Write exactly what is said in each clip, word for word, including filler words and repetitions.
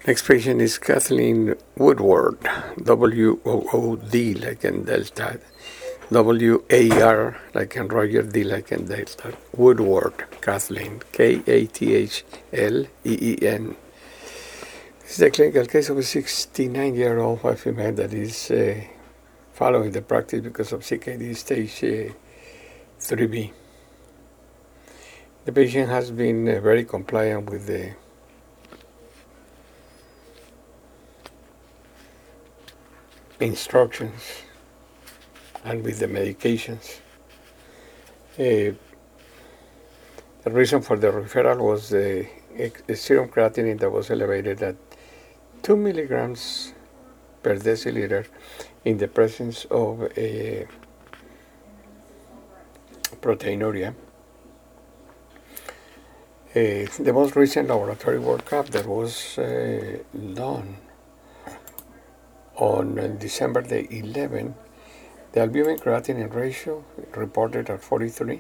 Next patient is Kathleen Woodward, W O O D like in Delta, W A R like in Roger, D like in Delta. Woodward, Kathleen, K A T H L E E N. This is a clinical case of a sixty-nine-year-old white female that is uh, following the practice because of C K D stage uh, three B. The patient has been uh, very compliant with the instructions and with the medications. Uh, the reason for the referral was the uh, serum creatinine that was elevated at two milligrams per deciliter in the presence of a proteinuria. Uh, the most recent laboratory workup that was uh, done on December the eleventh, the albumin creatinine ratio reported at forty-three,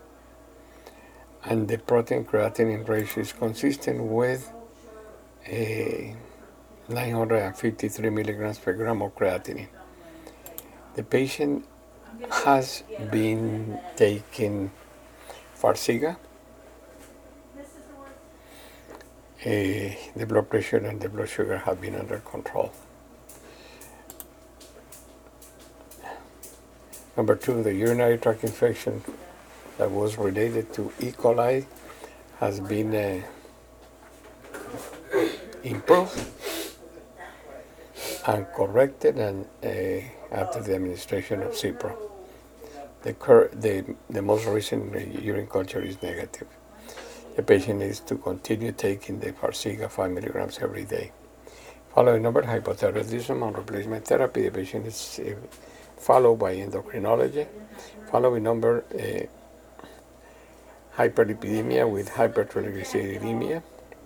and the protein creatinine ratio is consistent with a nine hundred fifty-three milligrams per gram of creatinine. The patient has been taking Farxiga. Uh, the blood pressure and the blood sugar have been under control. Number two, the urinary tract infection that was related to E. coli has been uh, improved and corrected, and uh, after the administration of Cipro. The, cur- the, the most recent urine culture is negative. The patient needs to continue taking the Farxiga five milligrams every day. Following number, hypothyroidism and replacement therapy. The patient is uh, followed by endocrinology. Following number, uh, hyperlipidemia with hypertriglyceridemia.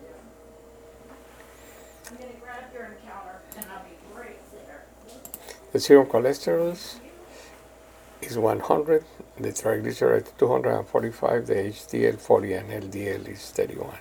The serum cholesterol is one hundred, the triglycerides two hundred forty-five, the H D L forty, and L D L is thirty-one.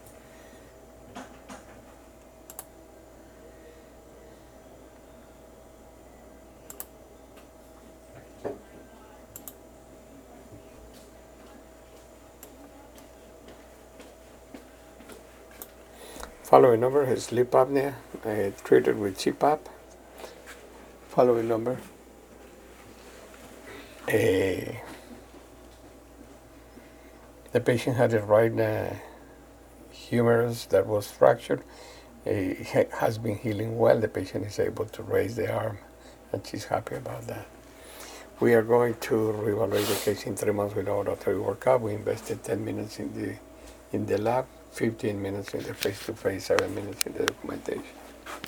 Following number is sleep apnea, uh, treated with C PAP. Following number, uh, the patient had a right uh, humerus that was fractured. It uh, has been healing well. The patient is able to raise the arm, and she's happy about that. We are going to reevaluate the case in three months with laboratory workup. We invested ten minutes in the in the lab, fifteen minutes in the face-to-face, seven minutes in the documentation.